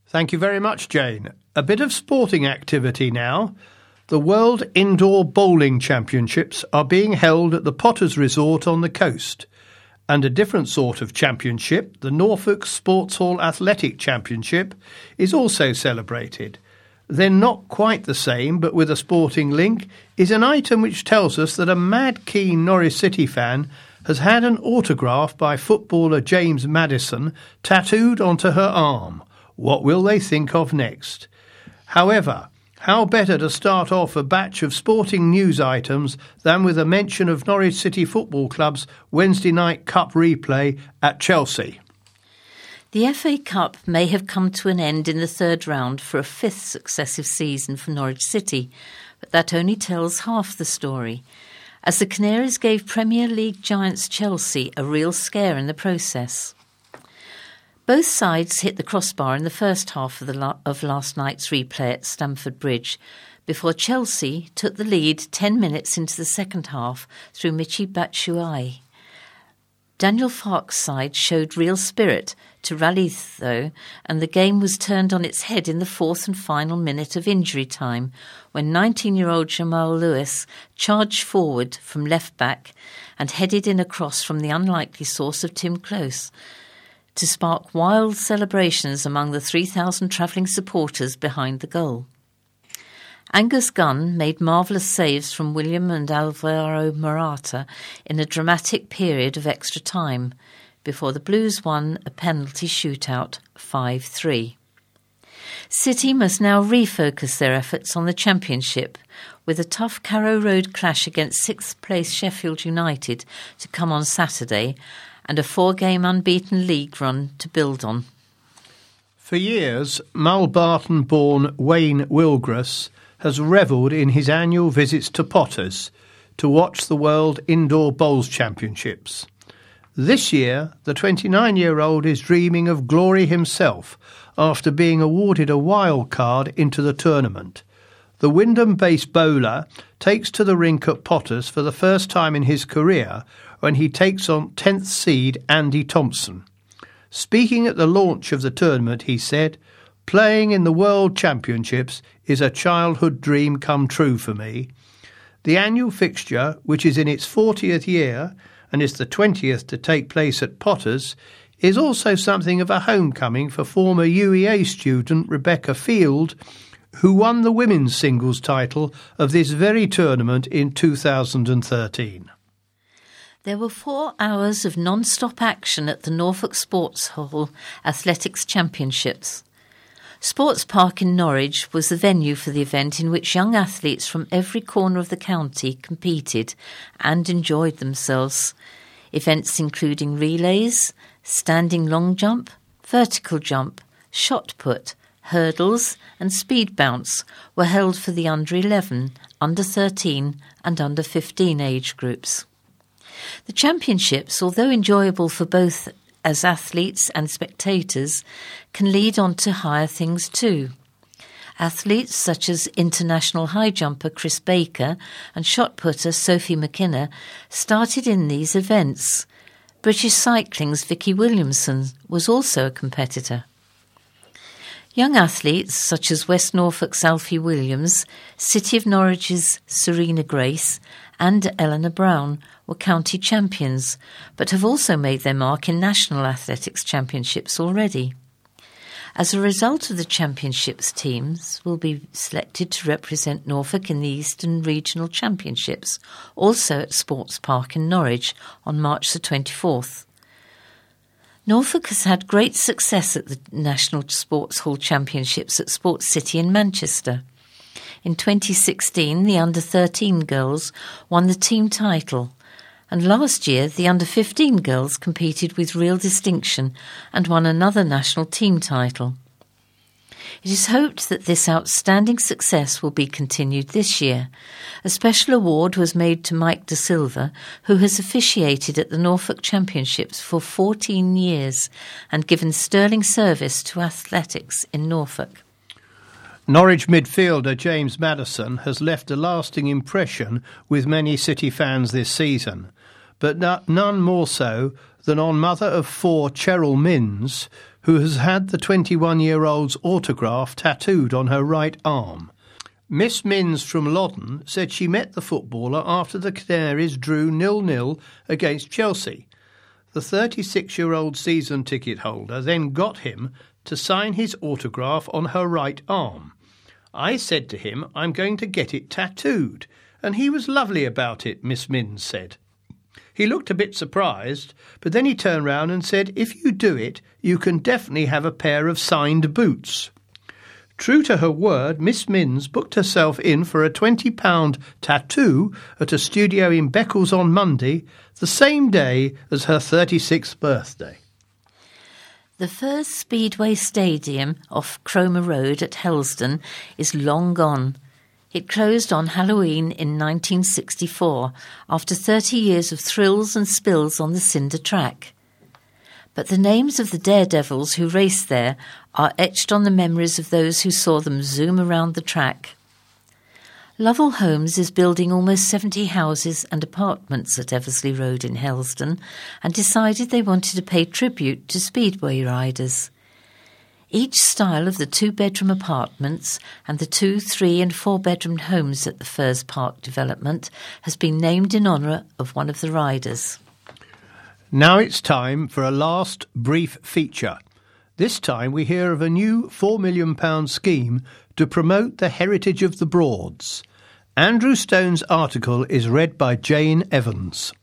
Thank you very much, Jane. A bit of sporting activity now. The World Indoor Bowling Championships are being held at the Potters Resort on the coast. And a different sort of championship, the Norfolk Sports Hall Athletic Championship, is also celebrated. Then not quite the same, but with a sporting link, is an item which tells us that a mad keen Norwich City fan has had an autograph by footballer James Maddison tattooed onto her arm. What will they think of next? However, how better to start off a batch of sporting news items than with a mention of Norwich City Football Club's Wednesday night cup replay at Chelsea? The FA Cup may have come to an end in the third round for a fifth successive season for Norwich City, but that only tells half the story, as the Canaries gave Premier League giants Chelsea a real scare in the process. Both sides hit the crossbar in the first half of last night's replay at Stamford Bridge, before Chelsea took the lead 10 minutes into the second half through Michy Batshuayi. Daniel Farke's side showed real spirit to rally, though, and the game was turned on its head in the fourth and final minute of injury time, when 19-year-old Jamal Lewis charged forward from left-back and headed in a cross from the unlikely source of Tim Close, to spark wild celebrations among the 3,000 travelling supporters behind the goal. Angus Gunn made marvellous saves from William and Alvaro Morata in a dramatic period of extra time, before the Blues won a penalty shootout 5-3. City must now refocus their efforts on the Championship, with a tough Carrow Road clash against sixth-place Sheffield United to come on Saturday, and a 4-game unbeaten league run to build on. For years, Mulbarton-born Wayne Wilgress has revelled in his annual visits to Potters to watch the World Indoor Bowls Championships. This year, the 29-year-old is dreaming of glory himself after being awarded a wild card into the tournament. The Wyndham-based bowler takes to the rink at Potters for the first time in his career when he takes on 10th seed Andy Thompson. Speaking at the launch of the tournament, he said, "Playing in the World Championships is a childhood dream come true for me. The annual fixture, which is in its 40th year and is the 20th to take place at Potters, is also something of a homecoming for former UEA student Rebecca Field, who won the women's singles title of this very tournament in 2013. There were 4 hours of non-stop action at the Norfolk Sports Hall Athletics Championships. Sports Park in Norwich was the venue for the event, in which young athletes from every corner of the county competed and enjoyed themselves. Events including relays, standing long jump, vertical jump, shot put, hurdles and speed bounce were held for the under 11, under 13 and under 15 age groups. The championships, although enjoyable for both as athletes and spectators, can lead on to higher things too. Athletes such as international high jumper Chris Baker and shot putter Sophie McKenna started in these events. British cycling's Vicky Williamson was also a competitor. Young athletes such as West Norfolk's Alfie Williams, City of Norwich's Serena Grace and Eleanor Brown were county champions, but have also made their mark in national athletics championships already. As a result of the championships, teams will be selected to represent Norfolk in the Eastern Regional Championships, also at Sports Park in Norwich on March the 24th. Norfolk has had great success at the National Sports Hall Championships at Sports City in Manchester. In 2016, the under-13 girls won the team title, and last year the under-15 girls competed with real distinction and won another national team title. It is hoped that this outstanding success will be continued this year. A special award was made to Mike De Silva, who has officiated at the Norfolk Championships for 14 years and given sterling service to athletics in Norfolk. Norwich midfielder James Maddison has left a lasting impression with many City fans this season, but none more so than on mother of 4 Cheryl Minns, who has had the 21-year-old's autograph tattooed on her right arm. Miss Minns from Loddon said she met the footballer after the Canaries drew 0-0 against Chelsea. The 36-year-old season ticket holder then got him to sign his autograph on her right arm. I said to him, I'm going to get it tattooed, and he was lovely about it, Miss Minns said. He looked a bit surprised, but then he turned round and said, if you do it, you can definitely have a pair of signed boots. True to her word, Miss Minns booked herself in for a £20 tattoo at a studio in Beccles on Monday, the same day as her 36th birthday. The first Speedway Stadium off Cromer Road at Helsdon is long gone. It closed on Halloween in 1964 after 30 years of thrills and spills on the cinder track. But the names of the daredevils who raced there are etched on the memories of those who saw them zoom around the track. Lovell Homes is building almost 70 houses and apartments at Eversley Road in Helsdon and decided they wanted to pay tribute to Speedway riders. Each style of the 2-bedroom apartments and the 2-, 3- and 4-bedroom homes at the Firs Park development has been named in honour of one of the riders. Now it's time for a last brief feature. This time we hear of a new £4 million scheme to promote the heritage of the Broads. Andrew Stone's article is read by Jane Evans.